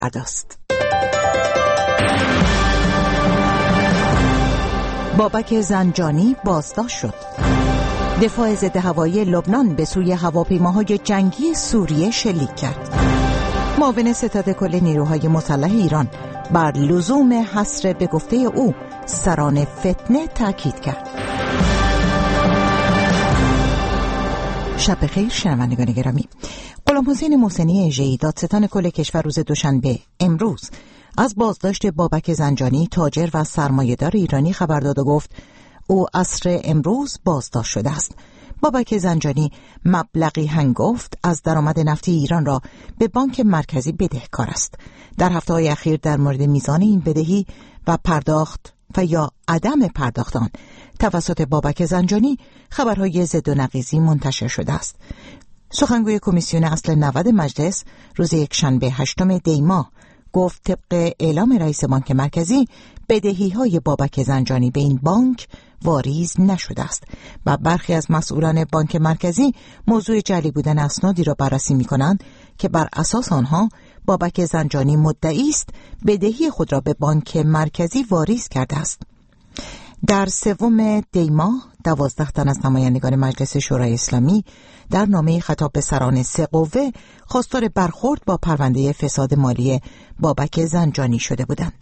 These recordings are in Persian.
پرداخت. بابک زنجانی بازداشت شد. دفاع ضد هوایی لبنان به سوی هواپیماهای جنگی سوریه شلیک کرد. معاون ستاد کل نیروهای مسلح ایران بر لزوم حصر به گفته او سران فتنه تاکید کرد. شب بخیر شنوندگان گرامی. غلامحسین محسنی اژه‌ای دادستان کل کشور روز دوشنبه امروز از بازداشت بابک زنجانی تاجر و سرمایه‌دار ایرانی خبر داد و گفت او عصر امروز بازداشت شده است. بابک زنجانی مبلغی هنگفت از درآمد نفتی ایران را به بانک مرکزی بدهکار است. در هفته‌های اخیر در مورد میزان این بدهی و پرداخت و یا عدم پرداخت آن توسط بابک زنجانی خبرهای ضد و نقیضی منتشر شده است. سخنگوی کمیسیون اصل 90 مجلس روز یکشنبه 8 دی ماه گفت طبق اعلام رئیس بانک مرکزی بدهی‌های بابک زنجانی به این بانک واریز نشده است و برخی از مسئولان بانک مرکزی موضوع جعلی بودن اسنادی را بررسی می‌کنند که بر اساس آنها بابک زنجانی مدعی است بدهی خود را به بانک مرکزی واریز کرده است. در 3 دی ماه 12 تن از نمایندگان مجلس شورای اسلامی در نامه خطاب به سران 3 قوه خواستار برخورد با پرونده فساد مالی بابک زنجانی شده بودند.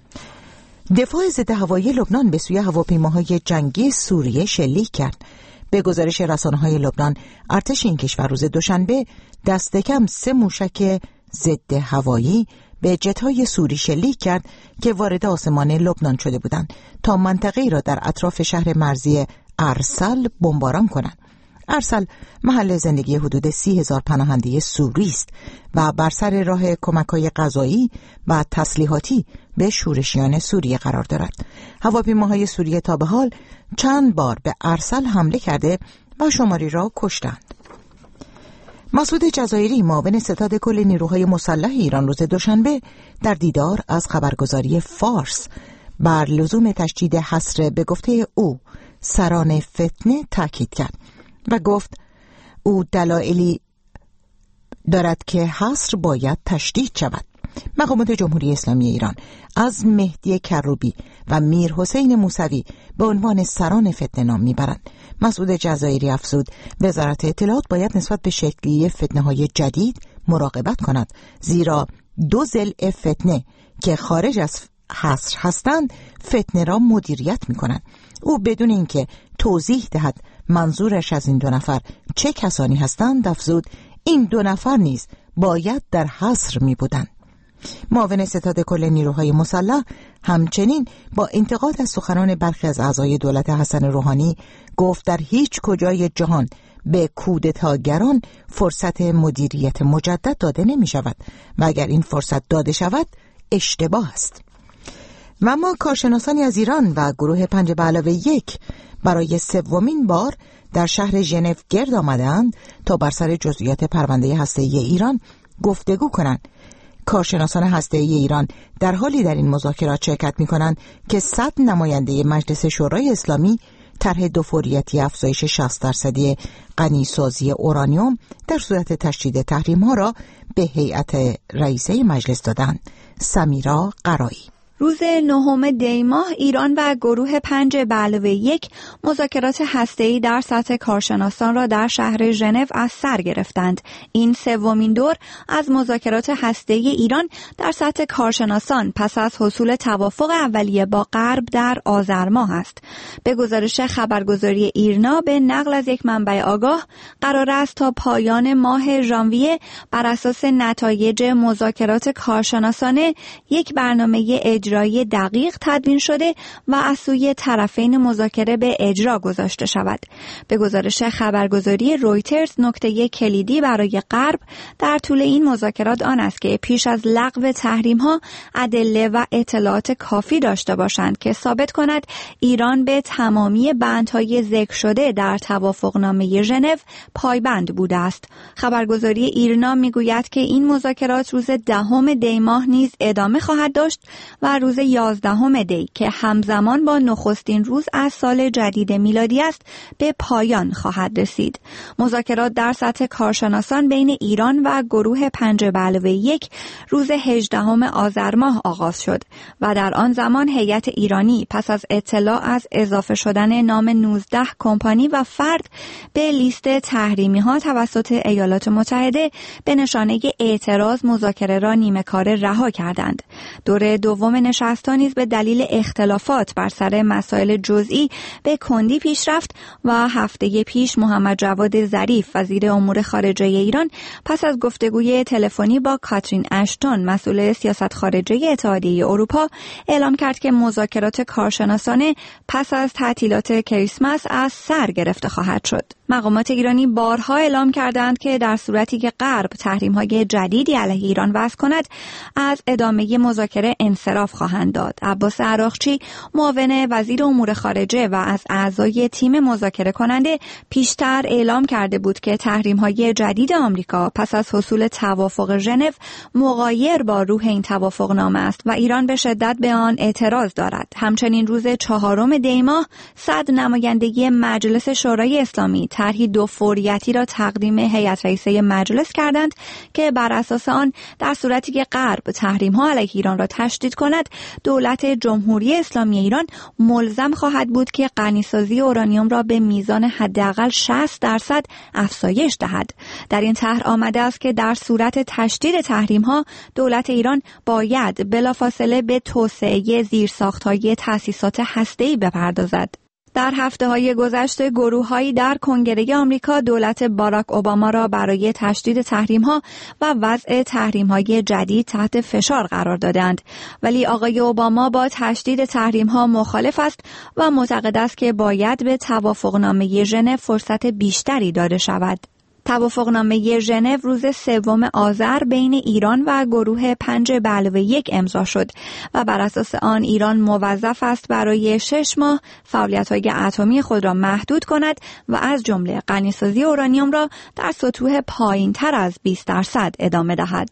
دفاع ضد هوایی لبنان به سوی هواپیماهای جنگی سوریه شلیک کرد. به گزارش رسانه‌های لبنان، ارتش این کشور روز دوشنبه دست کم 3 موشک ضد هوایی به جت‌های سوری شلیک کرد که وارد آسمان لبنان شده بودند تا منطقه‌ای را در اطراف شهر مرزی ارسل بمباران کنند. ارسل محل زندگی حدود 30,000 پناهنده سوری است و بر سر راه کمک‌های غذایی و تسلیحاتی به شورشیان سوریه قرار دارد. هواپیماهای سوریه تا به حال چند بار به ارسل حمله کرده و شماری را کشتند. مسعود جزایری معاون ستاد کل نیروهای مسلح ایران روز دوشنبه در دیدار از خبرگزاری فارس بر لزوم تشدید حصر به گفته او سران فتنه تاکید کرد و گفت او دلایلی دارد که حصر باید تشدید شود. مقامات جمهوری اسلامی ایران از مهدی کروبی و میر حسین موسوی به عنوان سران فتنه نام میبرند. مسعود جزایری افزود وزارت اطلاعات باید نسبت به شکلی فتنه‌های جدید مراقبت کند، زیرا 2 ضلع فتنه که خارج از حصر هستند فتنه را مدیریت میکنند. او بدون اینکه توضیح دهد منظورش از این 2 نفر چه کسانی هستند افزود این 2 نفر نیز باید در حصر می بودند. معاون ستاد کل نیروهای مسلح همچنین با انتقاد از سخنان برخی از اعضای دولت حسن روحانی گفت در هیچ کجای جهان به کودتاگران فرصت مدیریت مجدد داده نمی شود و اگر این فرصت داده شود اشتباه است. و اما کارشناسانی از ایران و گروه 5+1 برای 3مین بار در شهر ژنو گرد آمدند تا بر سر جزئیات پرونده هسته‌ای ایران گفتگو کنند. کارشناسان هسته‌ای ایران در حالی در این مذاکرات شرکت می‌کنند که 100 نماینده مجلس شورای اسلامی طرح 2 فوریتی افزایش 60% غنیسازی اورانیوم در صورت تشدید تحریم‌ها را به هیئت رئیسه مجلس دادند. سمیرا قرایی. روز 9 دی ماه ایران و گروه 5+1 مذاکرات هسته‌ای در سطح کارشناسان را در شهر ژنو از سر گرفتند. این 3مین دور از مذاکرات هسته‌ای ایران در سطح کارشناسان پس از حصول توافق اولیه با غرب در آذر ماه است. به گزارش خبرگزاری ایرنا به نقل از یک منبع آگاه قرار است تا پایان ماه ژانویه بر اساس نتایج مذاکرات کارشناسانه یک برنامه اجرایی دقیق تدوین شده و از سوی طرفین مذاکره به اجرا گذاشته شود. به گزارش خبرگزاری رویترز نکته کلیدی برای غرب در طول این مذاکرات آن است که پیش از لغو تحریم‌ها ادله و اطلاعات کافی داشته باشند که ثابت کند ایران به تمامی بندهای ذکر شده در توافقنامه ژنو پایبند بوده است. خبرگزاری ایرنا میگوید که این مذاکرات روز 10 دی ماه نیز ادامه خواهد داشت و در روز 11 دی که همزمان با نخستین روز از سال جدید میلادی است به پایان خواهد رسید. مذاکرات در سطح کارشناسان بین ایران و گروه 5+1 روز 18 آذر ماه آغاز شد و در آن زمان هیئت ایرانی پس از اطلاع از اضافه شدن نام 19 کمپانی و فرد به لیست تحریمی‌ها توسط ایالات متحده به نشانه اعتراض مذاکره را نیمه کاره رها کردند. دور دوم نشست‌ها نیز به دلیل اختلافات بر سر مسائل جزئی به کندی پیش رفت و هفته پیش محمد جواد ظریف وزیر امور خارجه ایران پس از گفتگوی تلفنی با کاترین اشتون مسئول سیاست خارجه اتحادیه اروپا اعلام کرد که مذاکرات کارشناسانه پس از تعطیلات کریسمس از سر گرفته خواهد شد. مقامات ایرانی بارها اعلام کردند که در صورتی که غرب تحریم‌های جدیدی علیه ایران وضع کند از ادامه مذاکره انصراف خواهند داد. عباس عراقچی معاون وزیر امور خارجه و از اعضای تیم مذاکره کننده پیشتر اعلام کرده بود که تحریم‌های جدید آمریکا پس از حصول توافق ژنو مغایر با روح این توافقنامه است و ایران به شدت به آن اعتراض دارد. همچنین روز 4 دی ماه صدر نمایندگی مجلس شورای اسلامی طرحی 2 فوریتی را تقدیم هیئت رئیسه مجلس کردند که بر اساس آن در صورتی که غرب تحریم‌ها علیه ایران را تشدید کند، دولت جمهوری اسلامی ایران ملزم خواهد بود که غنیسازی اورانیوم را به میزان حداقل 60% افزایش دهد. در این طرح آمده است که در صورت تشدید تحریم‌ها دولت ایران باید بلافاصله به توسعه زیرساخت‌های تأسیسات هسته‌ای بپردازد. در هفته‌های گذشته گروه‌هایی در کنگره آمریکا دولت باراک اوباما را برای تشدید تحریم‌ها و وضع تحریم‌های جدید تحت فشار قرار دادند، ولی آقای اوباما با تشدید تحریم‌ها مخالف است و معتقد است که باید به توافقنامه ژنو فرصت بیشتری داده شود. توافقنامه ژنو روز 3 آذر بین ایران و گروه 5+1 امضا شد و بر اساس آن ایران موظف است برای 6 ماه فعالیت‌های اتمی خود را محدود کند و از جمله غنیسازی اورانیوم را در سطوح پایین‌تر از 20% ادامه دهد.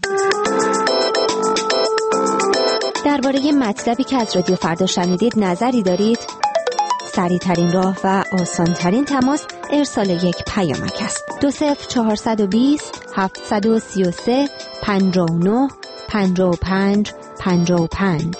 درباره مطلبی که از رادیو فردا شنیدید نظری دارید؟ سریع‌ترین راه و آسان‌ترین تماس ارسال یک پیامک است. 20420 733 59 55 55.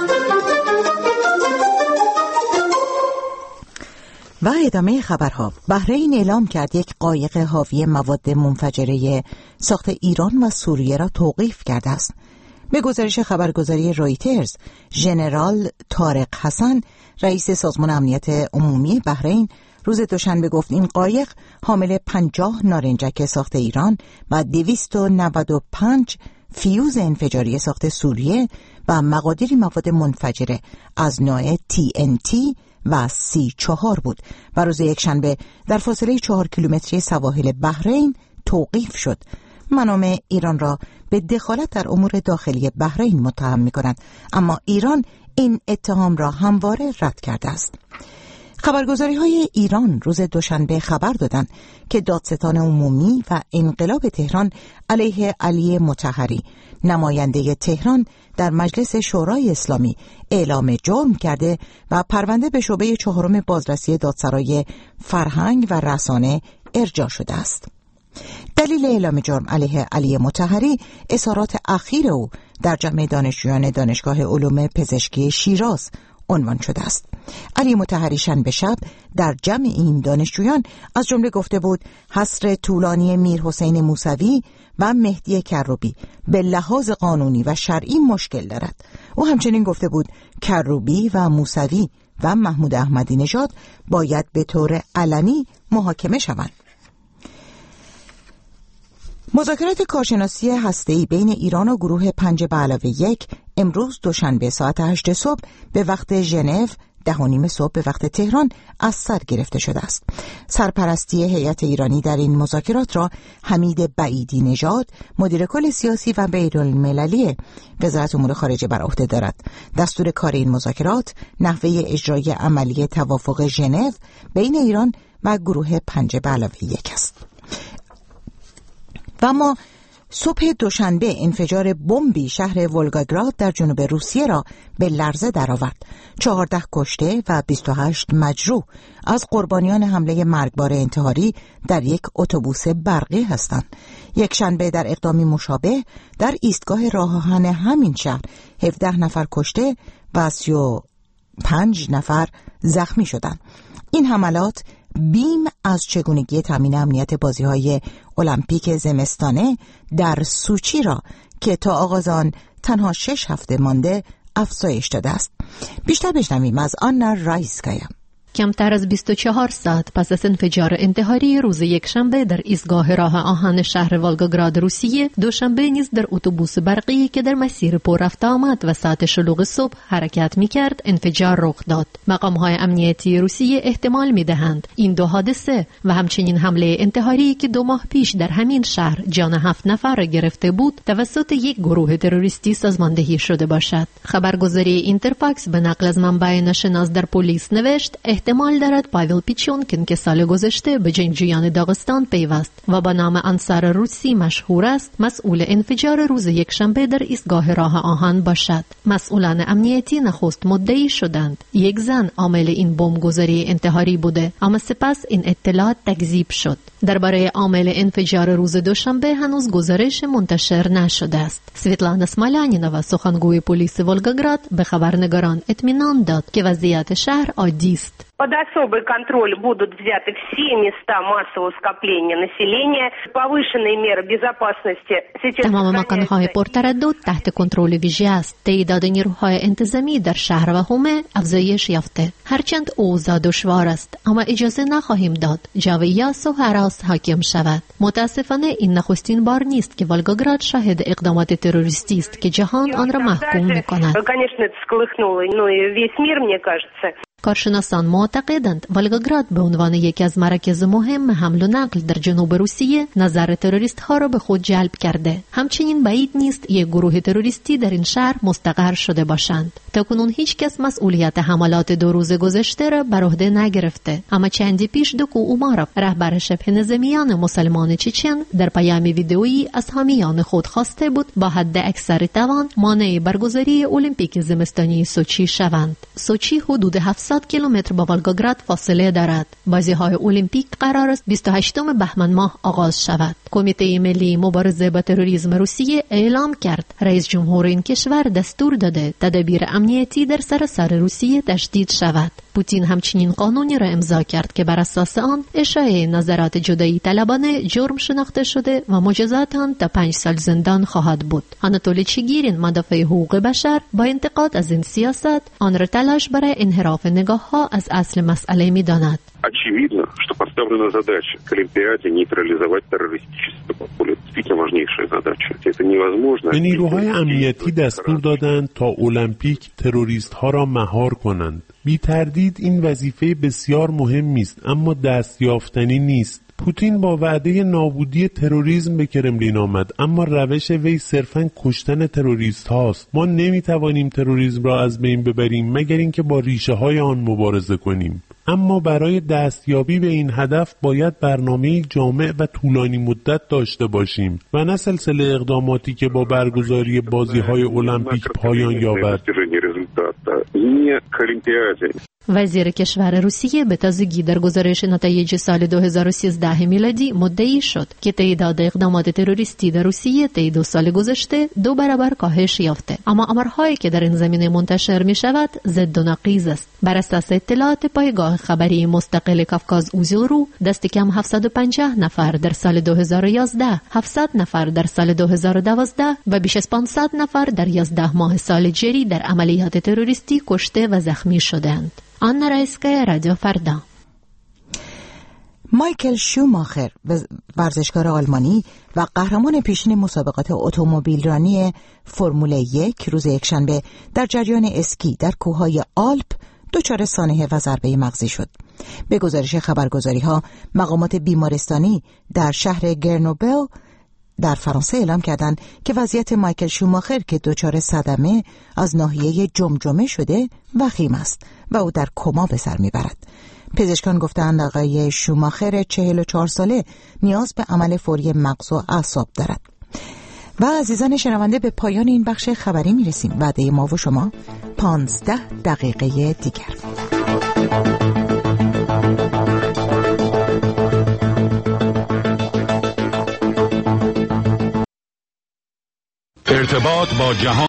و ادامه خبرها. بحرین اعلام کرد یک قایق حاوی مواد منفجره ساخت ایران و سوریه را توقیف کرده است. به گزارش خبرگزاری رویترز، ژنرال طارق حسن، رئیس سازمان امنیت عمومی بحرین، روز دوشنبه گفت این قایق حامل 50 نارنجک ساخت ایران و 295 فیوز انفجاری ساخت سوریه و مقادیری مواد منفجره از نوع TNT و C4 بود و روز یکشنبه در فاصله 4 کیلومتری سواحل بحرین توقیف شد. منابع ایران را به دخالت در امور داخلی بحرین متهم می‌کنند، اما ایران این اتهام را همواره رد کرده است. خبرگزاری‌های ایران روز دوشنبه خبر دادند که دادستان عمومی و انقلاب تهران علیه علی مطهری، نماینده تهران در مجلس شورای اسلامی، اعلام جرم کرده و پرونده به شعبه 4 بازرسی دادسرای فرهنگ و رسانه ارجاع شده است. دلیل اعلام جرم علیه علی مطهری اظهارات اخیر او در جمع دانشجویان دانشگاه علوم پزشکی شیراز عنوان شده است. علی مطهری شنبه شب در جمع این دانشجویان از جمله گفته بود حصر طولانی میرحسین موسوی و مهدی کروبی به لحاظ قانونی و شرعی مشکل دارد. او همچنین گفته بود کروبی و موسوی و محمود احمدی نژاد باید به طور علنی محاکمه شوند. مذاکرات کارشناسی هسته‌ای بین ایران و گروه 5+1 امروز دوشنبه ساعت 8 صبح به وقت ژنو 10:30 صبح به وقت تهران از سر گرفته شده است. سرپرستی هیئت ایرانی در این مذاکرات را حمید بعیدی نژاد، مدیر کل سیاسی و بین‌المللی وزارت امور خارجه بر عهده دارد. دستور کار این مذاکرات نحوه اجرای عملی توافق ژنو بین ایران و گروه 5+1 است. و اما صبح دوشنبه انفجار بمبی شهر ولگاگراد در جنوب روسیه را به لرزه درآورد. 14 کشته و 28 مجروح از قربانیان حمله مرگبار انتحاری در یک اتوبوس برقی هستند. یک شنبه در اقدامی مشابه در ایستگاه راه آهن همین شهر 17 نفر کشته و 35 نفر زخمی شدند. این حملات بیم از چگونگی تامین امنیت بازی‌های المپیک زمستانه در سوچی را که تا آغاز آن تنها 6 هفته مانده افزایش داده است. بیشتر بشنویم از آنا رایسکایا. کمتر از 24 ساعت پس از انفجار انتحاری روز یکشنبه در ایستگاه راه آهن شهر ولگاگراد روسیه، دوشنبه نیز در اتوبوس برقی که در مسیر پر رفت آمد و ساعت شلوغ صبح حرکت می‌کرد انفجار رخ داد. مقام‌های امنیتی روسیه احتمال می‌دهند این دو حادثه و همچنین حمله انتحاری که 2 ماه پیش در همین شهر جان 7 نفر را گرفته بود توسط یک گروه تروریستی سازماندهی شده باشد. خبرگزاری اینترفاکس به نقل از منبع ناشناس در پلیس نوشت احتمال دارد پاول پیچونکین که سال گذشته به جنگجویان داغستان پیوست و با نام انصار روسی مشهور است مسئول انفجار روز یکشنبه در ایستگاه راه آهن باشد. مسئولان امنیتی نخست مدعی شدند یک زن عامل این بمبگذاری انتحاری بوده، اما سپس این اطلاعات تکذیب شد. درباره عامل انفجار روز دوشنبه هنوز گزارش منتشر نشده است. سویتلانا سمالانینova سخنگوی پلیس ولگاگراد به خبرنگاران اطمینان داد که وضعیت شهر عادی است. Под особый контроль будут взяты все места массового скопления населения, повышенные меры безопасности. تمام مکان‌های پرتردد تحت کنترل ویژه است. تعداد نیروهای انتظامی در شهر و حومه افزایش یافته. هرچند اوضاع دشوار است، اما اجازه نخواهیم داد جو یأس و هراس حاکم شود. متاسفانه این نخستین بار نیست که ولگاگراد شاهد اقدامات تروریستی است که جهان آن را محکوم می‌کند. Конечно, это всколыхнуло, но и весь мир, мне кажется. کارشناسان معتقدند ولگاگراد به عنوان یکی از مراکز مهم حمل و نقل در جنوب روسیه نظر تروریست ها را به خود جلب کرده. همچنین بعید نیست یک گروه تروریستی در این شهر مستقر شده باشند. تاکنون هیچ کس مسئولیت حملات 2 روز گذشته را بر عهده نگرفته، اما چندی پیش دوکو اومارov رهبر شبه نظامیان مسلمان چچن در پیام ویدئویی از حامیان خود خواسته بود با حد اکثر توان مانع برگزاری المپیک زمستانی سوچی شوند. سوچی حدود 700 کیلومتر با ولگاگراد فاصله دارد. بازی‌های المپیک قرار است 28 بهمن ماه آغاز شود. کمیته ملی مبارزه با تروریسم روسیه اعلام کرد رئیس جمهور این کشور دستور داده تدابیر امنیتی در سراسر روسیه تشدید شود. پوتین همچنین قانونی را امضا کرد که بر اساس آن اشاعه نظرات جدایی طلبانه جرم شناخته شده و مجازات آن تا 5 سال زندان خواهد بود. آناتولی چیگیرین مدافع حقوق بشر با انتقاد از این سیاست آن را تلاش برای انحراف نگاه‌ها از اصل مسئله می‌داند. Очевидно, что поставлена задача к Олимпиаде нейтрализовать террористическую подполье. Это важнейшая задача. Это невозможно. به نیروهای امنیتی دستور دادند تا المپیک تروریست ها را مهار کنند. بی تردید این وظیفه بسیار مهمی است، اما دستیافتنی نیست. پوتین با وعده نابودی تروریسم به کرملین آمد، اما روش وی صرفاً کشتن تروریست هاست. ما نمیتوانیم تروریسم را از بین ببریم مگر اینکه با ریشه های آن مبارزه کنیم. اما برای دستیابی به این هدف باید برنامه جامع و طولانی مدت داشته باشیم و نه سلسله اقداماتی که با برگزاری بازی‌های المپیک پایان یابد. وزیر کشور روسیه به تازگی در گزارش نتایج سال 2013 میلادی مدعی شد که تعداد اقدامات تروریستی در روسیه طی 2 سال گذشته 2 برابر کاهش یافته، اما آمارهایی که در این زمینه منتشر می شود ضد و نقیض است. بر اساس اطلاعات پایگاه خبری مستقل کافکاز اوزیلرو دست کم 750 نفر در سال 2011، 700 نفر در سال 2012 و بیش از 500 نفر در 11 ماه سال جاری در عملیات تروریستی کشته و زخمی شدند. آنا رایسکایا، رادیو فردا. مایکل شوماخر ورزشکار آلمانی و قهرمان پیشین مسابقات اتومبیلرانی فرمول 1 روز یکشنبه در جریان اسکی در کوههای آلپ دچار سانحه و ضربه مغزی شد. به گزارش خبرگزاری‌ها مقامات بیمارستانی در شهر گرنوبل در فرانسه اعلام کردند که وضعیت مایکل شوماخر که دچار صدمه از ناحیه جمجمه شده وخیم است و او در کما به سر میبرد. پزشکان گفتند آقای شوماخر 44 ساله نیاز به عمل فوری مغز و اعصاب دارد. و عزیزان شنونده، به پایان این بخش خبری میرسیم. وعده ما و شما 15 دقیقه دیگر. ارتباط با جهان